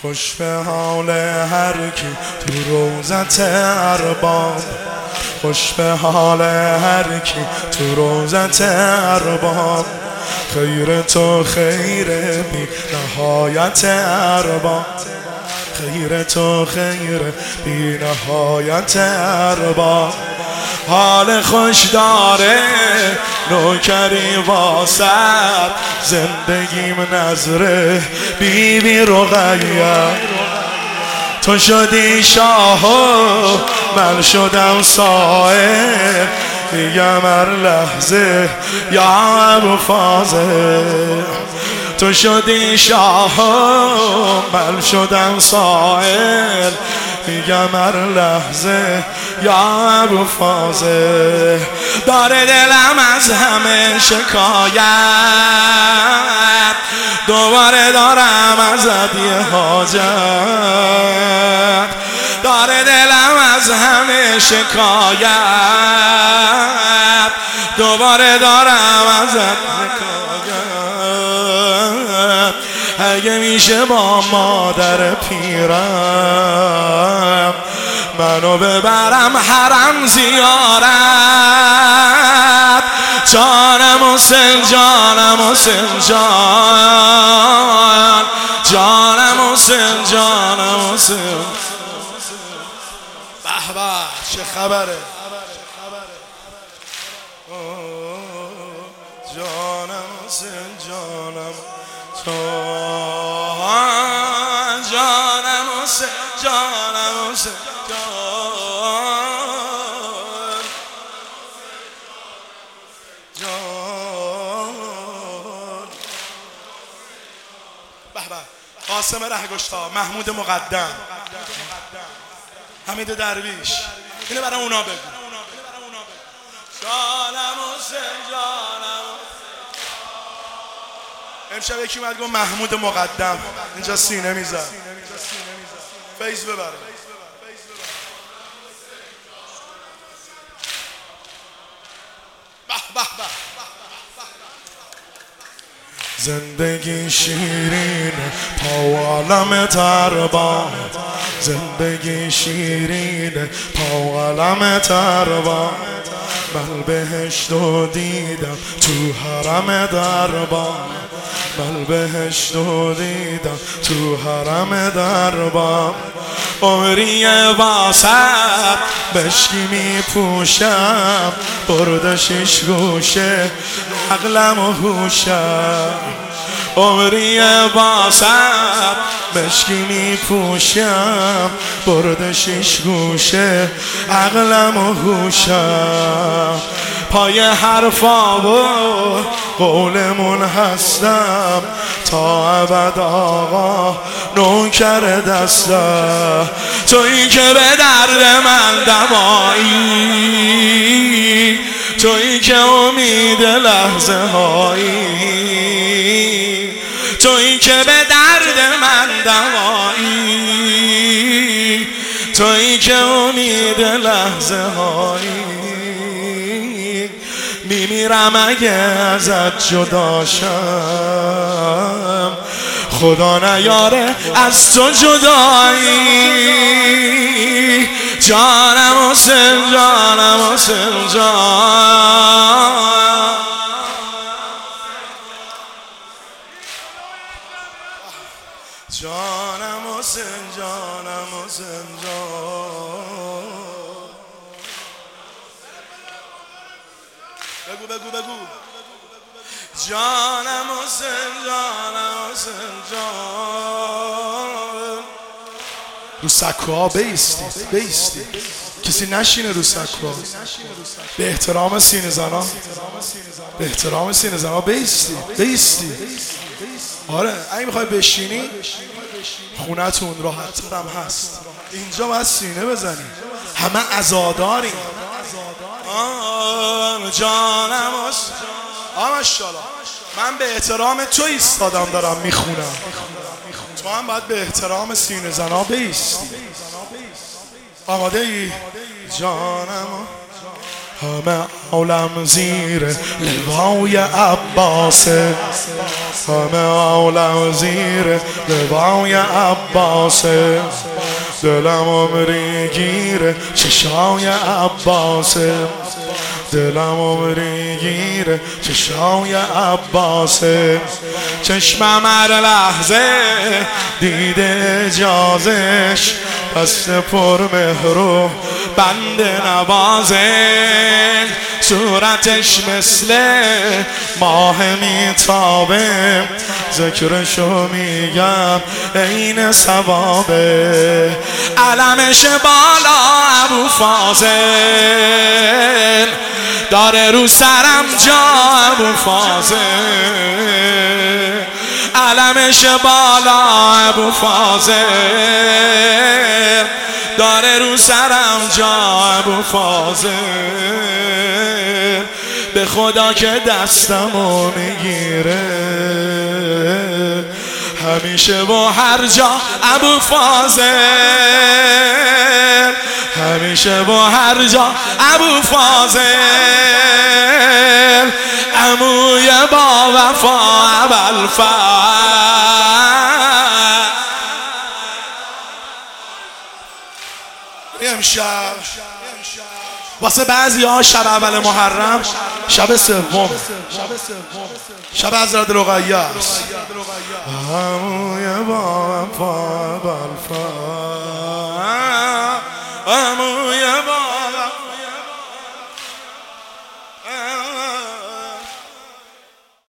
خوش به حال هر کی تو روزت ارباب، خوش به حال هر کی تو روزت ارباب. خیر تو خیر بی نهایت ارباب، خیر تو خیر بی نهایت ارباب. حال خوش داره نوکری واسد، زندگیم نظره بیبی رقیه. تو شدی شاه و من شدم صاحب، میگم هر لحظه یا ابوالفاضل. تو شدی شاه و من شدم صاحب، میگم هر لحظه یا ابوالفاضل. داره دلم از همه شکایت، دوباره دارم ازت یه حاجت. داره دلم از همه شکایت، دوباره دارم ازت شکایت. اگه میشه با مادر پیرم منو ببرم حرم زیارت. جانم حسین، جانم حسین جان، جانم حسین، جانم حسین. به به چه خبره؟ جانم حسین، جانم جانم حسین، جانم حسین جان. به به قاسم رهگشتا، محمود مقدم، حمید درویش. اینو برای اونا بگو. جانم حسین، جانم. امشب یکی اومد گفت محمود مقدم اینجا سینه میزد، فیض ببره. به به به. زندگی شیرین تا عالم تربا، زندگی شیرین تا عالم تربا. من بهشتو دیدم تو حرم دربا، من بهشتو دیدم تو حرم دربا. عمری واسط بشکی میپوشم، برده شش گوشه عقلم و هوشم. عمری واسط بشکی میپوشم، برده شش گوشه عقلم و هوشم. پای حرفا و قولمون هستم، تا ابد آقا نوکر دستم. تویی که به درد من دوایی، تویی که امید لحظه هایی، تویی که به درد من دوایی، تویی که امید لحظه هایی. میمیرم اگه ازت جداشم، خدا نیاره از تو جدایی. جانم حسین، جانم حسین جان. جانم حسین، جانم حسین جان. بگو بگو بگو. جانم حسین، جانم حسین جان. رو سکوها بیستید، بیستید، کسی نشینه رو سکوها. به احترام سینه زنا، به احترام سینه زنا بیستید، بیستید. آره اگه میخوای بشینی خونتون راحت ترم هست، اینجا باید سینه بزنی. همه عزاداریم. جانم حسین. ماشاءالله. من به احترام تو ایستادم دارم میخونم، تو هم باید به احترام سینه زنا بیستی. آماده ای؟ جانم همه عالم زیر لوای عباسه، همه عالم زیر لوای عباسه، دلم عمری گیره چشای عباسه، دلم عمری گیره چشای عباسه. چشمم هر لحظه دیده اجازش، پس پر مهر و بند نوازش. صورتش مثل ماه میتابه، ذکرشو میگم عین ثوابه. علمش بالا ابو فاضل، داره رو سرم جا ابو فاضل. علمش بالا ابو فاضل، داره رو سرم جا ابو فاضل. به خدا که دستمو میگیره همیشه و هر جا ابو فاضل، همیشه و هر جا ابو فاضل. عموی با وفا ابوالفضل. امشب واسه بعضی ها شب اول محرم شب سوم، شب حضرت رقیه است. عموی با وفا ابوالفضل،